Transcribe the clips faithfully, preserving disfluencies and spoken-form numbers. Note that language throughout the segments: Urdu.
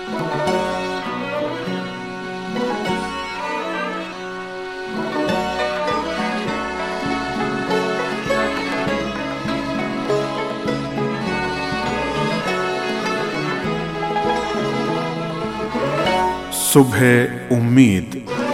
صبح امید۔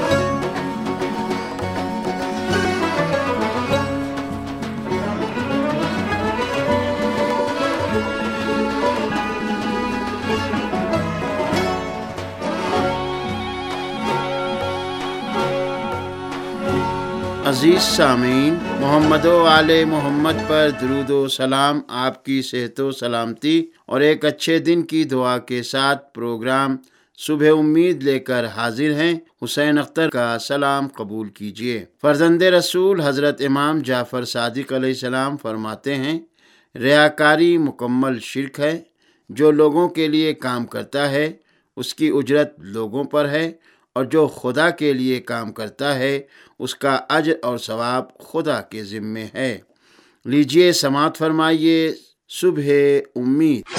عزیز سامعین، محمد و آل محمد پر درود و سلام، آپ کی صحت و سلامتی اور ایک اچھے دن کی دعا کے ساتھ پروگرام صبح امید لے کر حاضر ہیں۔ حسین اختر کا سلام قبول کیجیے۔ فرزند رسول حضرت امام جعفر صادق علیہ السلام فرماتے ہیں، ریاکاری مکمل شرک ہے۔ جو لوگوں کے لیے کام کرتا ہے اس کی اجرت لوگوں پر ہے، اور جو خدا کے لیے کام کرتا ہے اس کا اجر اور ثواب خدا کے ذمے ہے۔ لیجئے سماعت فرمائیے صبح امید۔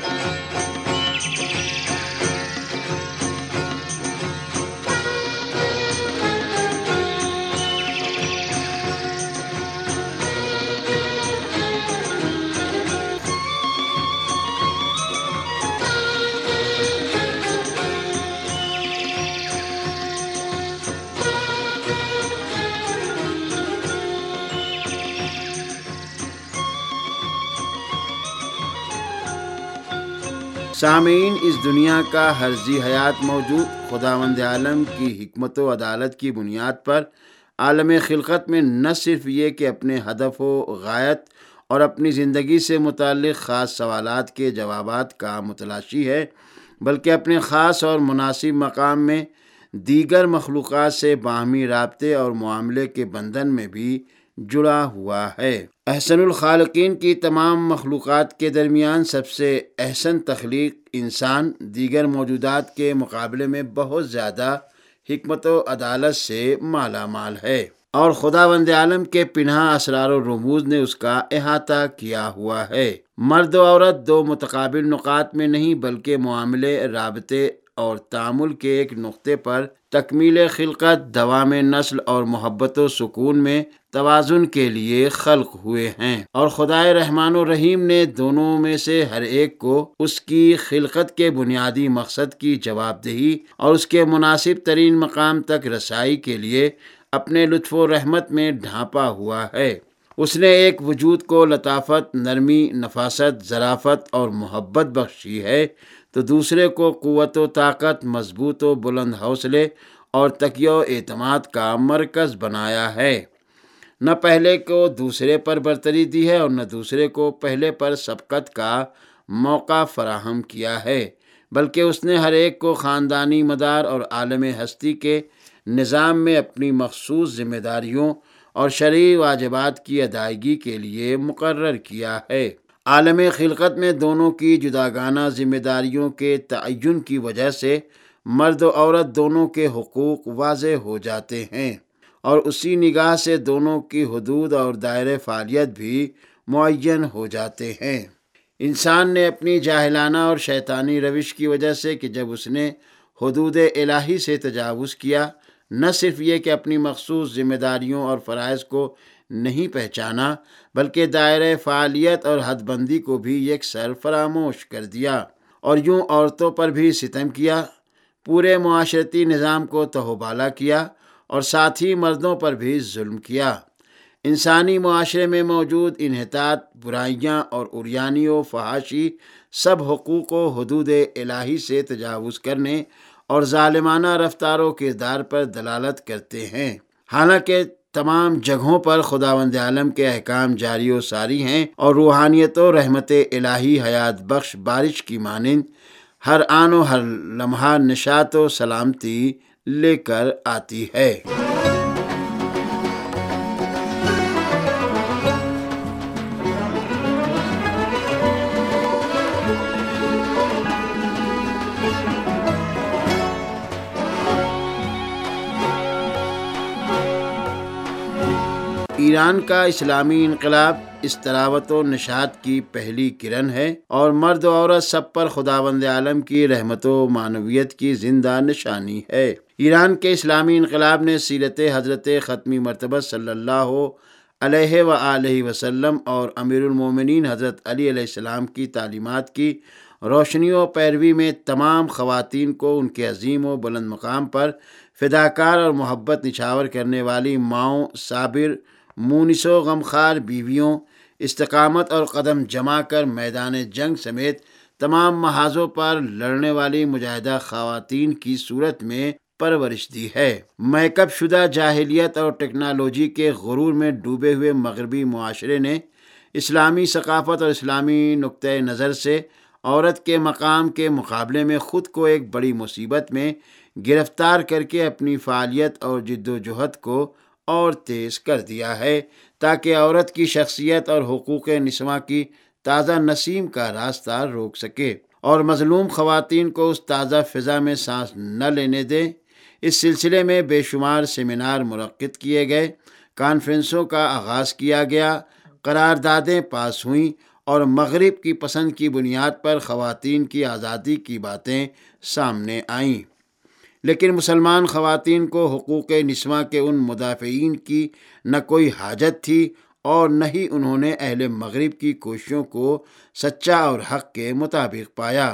سامعین، اس دنیا کا ہر ذی حیات موجود خداوند عالم کی حکمت و عدالت کی بنیاد پر عالم خلقت میں نہ صرف یہ کہ اپنے ہدف و غایت اور اپنی زندگی سے متعلق خاص سوالات کے جوابات کا متلاشی ہے، بلکہ اپنے خاص اور مناسب مقام میں دیگر مخلوقات سے باہمی رابطے اور معاملے کے بندھن میں بھی جڑا ہوا ہے۔ احسن الخالقین کی تمام مخلوقات کے درمیان سب سے احسن تخلیق انسان دیگر موجودات کے مقابلے میں بہت زیادہ حکمت و عدالت سے مالا مال ہے، اور خداوند عالم کے پنہا اسرار و رموز نے اس کا احاطہ کیا ہوا ہے۔ مرد و عورت دو متقابل نقاط میں نہیں بلکہ معاملے، رابطے اور تعامل کے ایک نقطے پر تکمیل خلقت، دوام نسل اور محبت و سکون میں توازن کے لیے خلق ہوئے ہیں، اور خدائے رحمان و رحیم نے دونوں میں سے ہر ایک کو اس کی خلقت کے بنیادی مقصد کی جواب دہی اور اس کے مناسب ترین مقام تک رسائی کے لیے اپنے لطف و رحمت میں ڈھانپا ہوا ہے۔ اس نے ایک وجود کو لطافت، نرمی، نفاست، ظرافت اور محبت بخشی ہے، تو دوسرے کو قوت و طاقت، مضبوط و بلند حوصلے اور تکیہ و اعتماد کا مرکز بنایا ہے۔ نہ پہلے کو دوسرے پر برتری دی ہے اور نہ دوسرے کو پہلے پر سبقت کا موقع فراہم کیا ہے، بلکہ اس نے ہر ایک کو خاندانی مدار اور عالم ہستی کے نظام میں اپنی مخصوص ذمہ داریوں اور شرعی واجبات کی ادائیگی کے لیے مقرر کیا ہے۔ عالم خلقت میں دونوں کی جداگانہ ذمہ داریوں کے تعین کی وجہ سے مرد و عورت دونوں کے حقوق واضح ہو جاتے ہیں، اور اسی نگاہ سے دونوں کی حدود اور دائرۂ فعالیت بھی معین ہو جاتے ہیں۔ انسان نے اپنی جاہلانہ اور شیطانی روش کی وجہ سے کہ جب اس نے حدود الہی سے تجاوز کیا، نہ صرف یہ کہ اپنی مخصوص ذمہ داریوں اور فرائض کو نہیں پہچانا بلکہ دائرۂ فعالیت اور حد بندی کو بھی یکسر فراموش کر دیا، اور یوں عورتوں پر بھی ستم کیا، پورے معاشرتی نظام کو تہوبالا کیا اور ساتھ ہی مردوں پر بھی ظلم کیا۔ انسانی معاشرے میں موجود انحطاط، برائیاں اور عریانی و فحاشی سب حقوق و حدود الہی سے تجاوز کرنے اور ظالمانہ رفتار و کردار پر دلالت کرتے ہیں، حالانکہ تمام جگہوں پر خداوند عالم کے احکام جاری و ساری ہیں، اور روحانیت و رحمت الہی حیات بخش بارش کی مانند ہر آن و ہر لمحہ نشاط و سلامتی لے کر آتی ہے۔ ایران کا اسلامی انقلاب اس تراوت و نشاط کی پہلی کرن ہے اور مرد و عورت سب پر خداوند عالم کی رحمت و معنویت کی زندہ نشانی ہے۔ ایران کے اسلامی انقلاب نے سیرت حضرت ختمی مرتبہ صلی اللہ علیہ وآلہ وسلم اور امیر المومنین حضرت علی علیہ السلام کی تعلیمات کی روشنی و پیروی میں تمام خواتین کو ان کے عظیم و بلند مقام پر فداکار اور محبت نچھاور کرنے والی ماؤں، صابر، مونس و غمخوار بیویوں، استقامت اور قدم جما کر میدان جنگ سمیت تمام محاذوں پر لڑنے والی مجاہدہ خواتین کی صورت میں پرورش دی ہے۔ میک اپ شدہ جاہلیت اور ٹیکنالوجی کے غرور میں ڈوبے ہوئے مغربی معاشرے نے اسلامی ثقافت اور اسلامی نقطۂ نظر سے عورت کے مقام کے مقابلے میں خود کو ایک بڑی مصیبت میں گرفتار کر کے اپنی فعالیت اور جد و جہد کو اور تیز کر دیا ہے تاکہ عورت کی شخصیت اور حقوق نسواں کی تازہ نسیم کا راستہ روک سکے اور مظلوم خواتین کو اس تازہ فضا میں سانس نہ لینے دے۔ اس سلسلے میں بے شمار سیمینار منعقد کیے گئے، کانفرنسوں کا آغاز کیا گیا، قراردادیں پاس ہوئیں اور مغرب کی پسند کی بنیاد پر خواتین کی آزادی کی باتیں سامنے آئیں، لیکن مسلمان خواتین کو حقوق نسواں کے ان مدافعین کی نہ کوئی حاجت تھی اور نہ ہی انہوں نے اہل مغرب کی کوششوں کو سچا اور حق کے مطابق پایا۔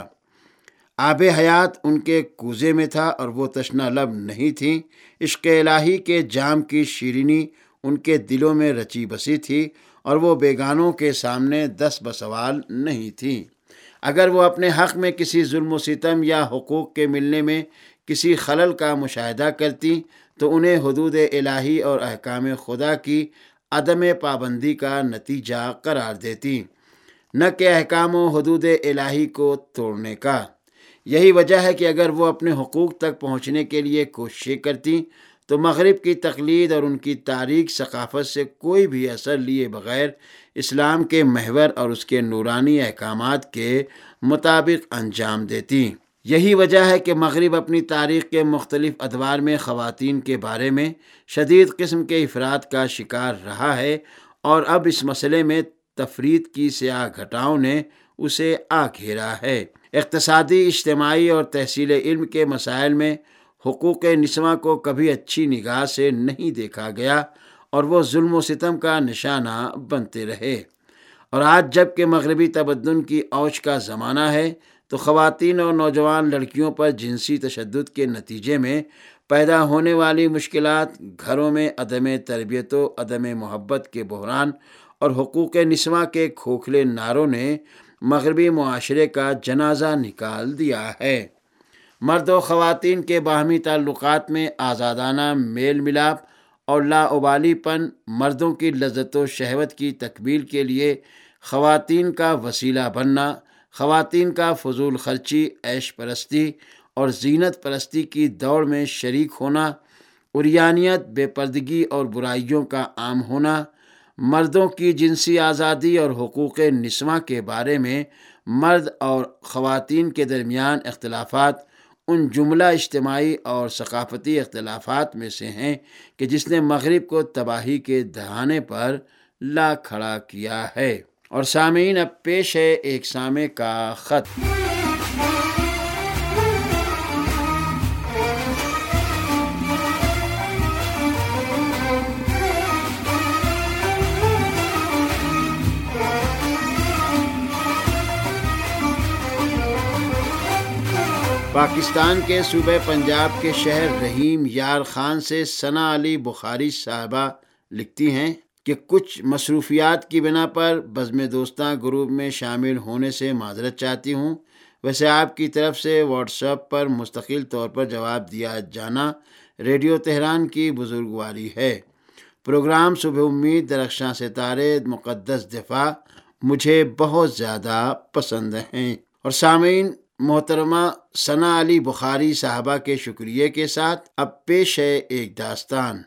آب حیات ان کے کوزے میں تھا اور وہ تشنہ لب نہیں تھیں۔ عشق الہی کے جام کی شیرینی ان کے دلوں میں رچی بسی تھی اور وہ بیگانوں کے سامنے دست بسوال نہیں تھیں۔ اگر وہ اپنے حق میں کسی ظلم و ستم یا حقوق کے ملنے میں کسی خلل کا مشاہدہ کرتی تو انہیں حدود الہی اور احکام خدا کی عدم پابندی کا نتیجہ قرار دیتی، نہ کہ احکام و حدود الہی کو توڑنے کا۔ یہی وجہ ہے کہ اگر وہ اپنے حقوق تک پہنچنے کے لیے کوششیں کرتی تو مغرب کی تقلید اور ان کی تاریک ثقافت سے کوئی بھی اثر لیے بغیر اسلام کے محور اور اس کے نورانی احکامات کے مطابق انجام دیتی۔ یہی وجہ ہے کہ مغرب اپنی تاریخ کے مختلف ادوار میں خواتین کے بارے میں شدید قسم کے افراد کا شکار رہا ہے اور اب اس مسئلے میں تفرید کی سیاہ گھٹاؤں نے اسے آ گھیرا ہے۔ اقتصادی، اجتماعی اور تحصیل علم کے مسائل میں حقوق نسواں کو کبھی اچھی نگاہ سے نہیں دیکھا گیا اور وہ ظلم و ستم کا نشانہ بنتے رہے، اور آج جب کہ مغربی تمدن کی اوج کا زمانہ ہے تو خواتین اور نوجوان لڑکیوں پر جنسی تشدد کے نتیجے میں پیدا ہونے والی مشکلات، گھروں میں عدم تربیت و عدم محبت کے بحران اور حقوق نسواں کے کھوکھلے نعروں نے مغربی معاشرے کا جنازہ نکال دیا ہے۔ مرد و خواتین کے باہمی تعلقات میں آزادانہ میل ملاپ اور لاابالی پن، مردوں کی لذت و شہوت کی تکمیل کے لیے خواتین کا وسیلہ بننا، خواتین کا فضول خرچی، عیش پرستی اور زینت پرستی کی دوڑ میں شریک ہونا، عریانیت، بے پردگی اور برائیوں کا عام ہونا، مردوں کی جنسی آزادی اور حقوق نسواں کے بارے میں مرد اور خواتین کے درمیان اختلافات ان جملہ اجتماعی اور ثقافتی اختلافات میں سے ہیں کہ جس نے مغرب کو تباہی کے دہانے پر لا کھڑا کیا ہے۔ اور سامعین، اب پیش ہے ایک سامع کا خط۔ پاکستان کے صوبہ پنجاب کے شہر رحیم یار خان سے ثنا علی بخاری صاحبہ لکھتی ہیں کہ کچھ مصروفیات کی بنا پر بزم دوستاں گروپ میں شامل ہونے سے معذرت چاہتی ہوں۔ ویسے آپ کی طرف سے واٹس ایپ پر مستقل طور پر جواب دیا جانا ریڈیو تہران کی بزرگواری ہے۔ پروگرام صبح امید، درخشاں ستارے، مقدس دفاع مجھے بہت زیادہ پسند ہیں۔ اور سامعین، محترمہ ثنا علی بخاری صاحبہ کے شکریہ کے ساتھ اب پیش ہے ایک داستان۔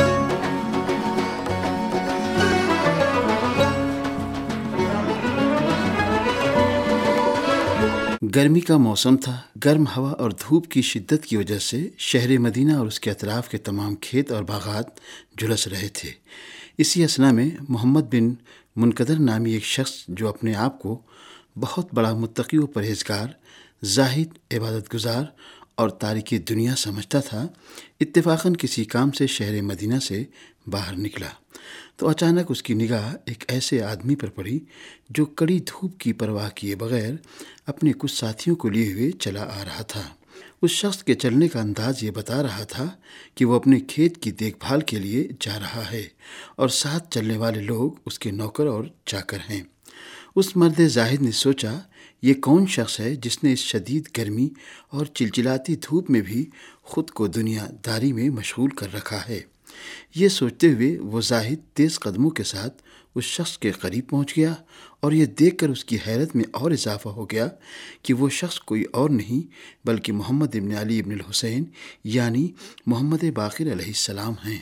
گرمی کا موسم تھا۔ گرم ہوا اور دھوپ کی شدت کی وجہ سے شہر مدینہ اور اس کے اطراف کے تمام کھیت اور باغات جھلس رہے تھے۔ اسی اثنا میں محمد بن منقدر نامی ایک شخص جو اپنے آپ کو بہت بڑا متقی و پرہیزگار، زاہد، عبادت گزار اور تارک دنیا سمجھتا تھا، اتفاقاً کسی کام سے شہر مدینہ سے باہر نکلا تو اچانک اس کی نگاہ ایک ایسے آدمی پر پڑی جو کڑی دھوپ کی پرواہ کیے بغیر اپنے کچھ ساتھیوں کو لیے ہوئے چلا آ رہا تھا۔ اس شخص کے چلنے کا انداز یہ بتا رہا تھا کہ وہ اپنے کھیت کی دیکھ بھال کے لیے جا رہا ہے اور ساتھ چلنے والے لوگ اس کے نوکر اور چاکر ہیں۔ اس مرد زاہد نے سوچا، یہ کون شخص ہے جس نے اس شدید گرمی اور چلچلاتی دھوپ میں بھی خود کو دنیا داری میں مشغول کر رکھا ہے۔ یہ سوچتے ہوئے وہ زاہد تیز قدموں کے ساتھ اس شخص کے قریب پہنچ گیا اور یہ دیکھ کر اس کی حیرت میں اور اضافہ ہو گیا کہ وہ شخص کوئی اور نہیں بلکہ محمد ابن علی ابن الحسین یعنی محمد باقر علیہ السلام ہیں۔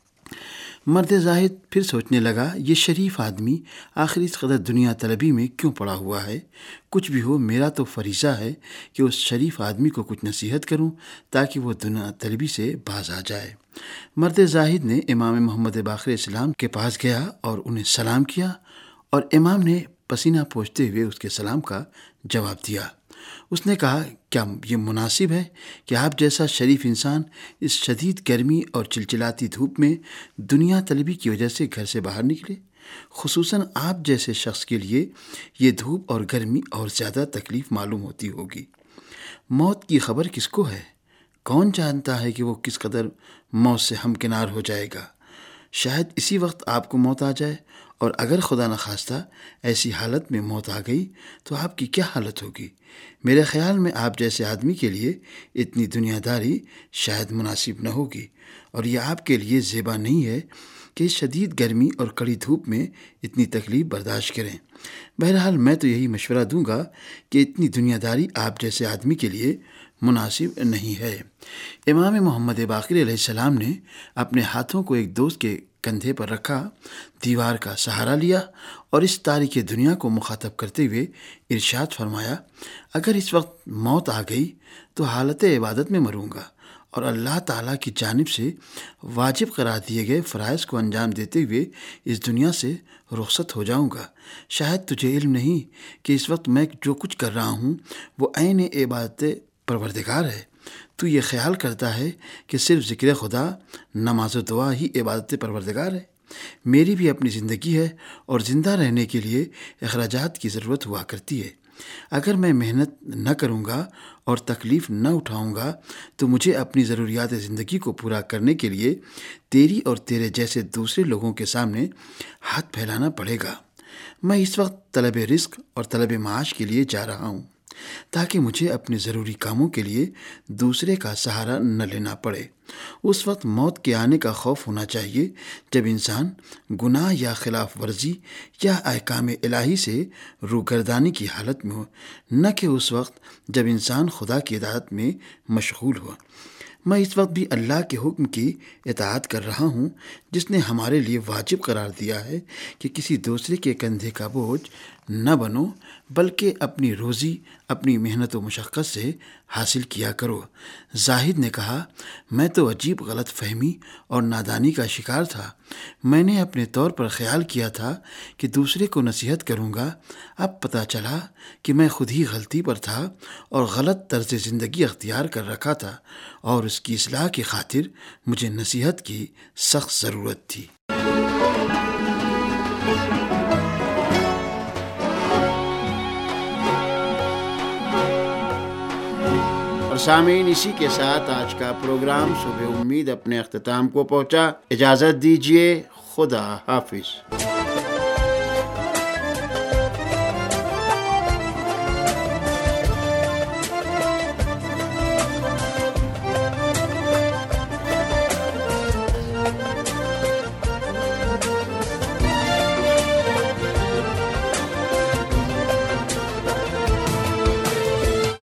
مرد زاہد پھر سوچنے لگا، یہ شریف آدمی آخر اس قدر دنیا طلبی میں کیوں پڑا ہوا ہے؟ کچھ بھی ہو، میرا تو فریضہ ہے کہ اس شریف آدمی کو کچھ نصیحت کروں تاکہ وہ دنیا طلبی سے باز آ جائے۔ مرد زاہد نے امام محمد باقر اسلام کے پاس گیا اور انہیں سلام کیا اور امام نے پسینہ پوچھتے ہوئے اس کے سلام کا جواب دیا۔ اس نے کہا، کیا یہ مناسب ہے کہ آپ جیسا شریف انسان اس شدید گرمی اور چلچلاتی دھوپ میں دنیا طلبی کی وجہ سے گھر سے باہر نکلے؟ خصوصاً آپ جیسے شخص کے لیے یہ دھوپ اور گرمی اور زیادہ تکلیف معلوم ہوتی ہوگی۔ موت کی خبر کس کو ہے؟ کون جانتا ہے کہ وہ کس قدر موت سے ہمکنار ہو جائے گا؟ شاید اسی وقت آپ کو موت آ جائے، اور اگر خدا نخواستہ ایسی حالت میں موت آ گئی تو آپ کی کیا حالت ہوگی؟ میرے خیال میں آپ جیسے آدمی کے لیے اتنی دنیا داری شاید مناسب نہ ہوگی، اور یہ آپ کے لیے زیبا نہیں ہے کہ اس شدید گرمی اور کڑی دھوپ میں اتنی تکلیف برداشت کریں۔ بہرحال میں تو یہی مشورہ دوں گا کہ اتنی دنیا داری آپ جیسے آدمی کے لیے مناسب نہیں ہے۔ امام محمد باقر علیہ السلام نے اپنے ہاتھوں کو ایک دوست کے کندھے پر رکھا، دیوار کا سہارا لیا اور اس تاریک دنیا کو مخاطب کرتے ہوئے ارشاد فرمایا، اگر اس وقت موت آ گئی تو حالت عبادت میں مروں گا اور اللہ تعالیٰ کی جانب سے واجب قرار دیے گئے فرائض کو انجام دیتے ہوئے اس دنیا سے رخصت ہو جاؤں گا۔ شاید تجھے علم نہیں کہ اس وقت میں جو کچھ کر رہا ہوں وہ عین عبادت پروردگار ہے۔ تو یہ خیال کرتا ہے کہ صرف ذکر خدا، نماز و دعا ہی عبادت پروردگار ہے۔ میری بھی اپنی زندگی ہے اور زندہ رہنے کے لیے اخراجات کی ضرورت ہوا کرتی ہے۔ اگر میں محنت نہ کروں گا اور تکلیف نہ اٹھاؤں گا تو مجھے اپنی ضروریات زندگی کو پورا کرنے کے لیے تیری اور تیرے جیسے دوسرے لوگوں کے سامنے ہاتھ پھیلانا پڑے گا۔ میں اس وقت طلب رزق اور طلب معاش کے لیے جا رہا ہوں تاکہ مجھے اپنے ضروری کاموں کے لیے دوسرے کا سہارا نہ لینا پڑے۔ اس وقت موت کے آنے کا خوف ہونا چاہیے جب انسان گناہ یا خلاف ورزی یا احکام الہی سے روگردانی کی حالت میں ہو، نہ کہ اس وقت جب انسان خدا کی اطاعت میں مشغول ہو۔ میں اس وقت بھی اللہ کے حکم کی اطاعت کر رہا ہوں جس نے ہمارے لیے واجب قرار دیا ہے کہ کسی دوسرے کے کندھے کا بوجھ نہ بنو بلکہ اپنی روزی اپنی محنت و مشقت سے حاصل کیا کرو۔ زاہد نے کہا، میں تو عجیب غلط فہمی اور نادانی کا شکار تھا۔ میں نے اپنے طور پر خیال کیا تھا کہ دوسرے کو نصیحت کروں گا، اب پتہ چلا کہ میں خود ہی غلطی پر تھا اور غلط طرز زندگی اختیار کر رکھا تھا، اور اس کی اصلاح کی خاطر مجھے نصیحت کی سخت ضرورت تھی۔ سامعین، اسی کے ساتھ آج کا پروگرام صبح امید اپنے اختتام کو پہنچا۔ اجازت دیجیے، خدا حافظ۔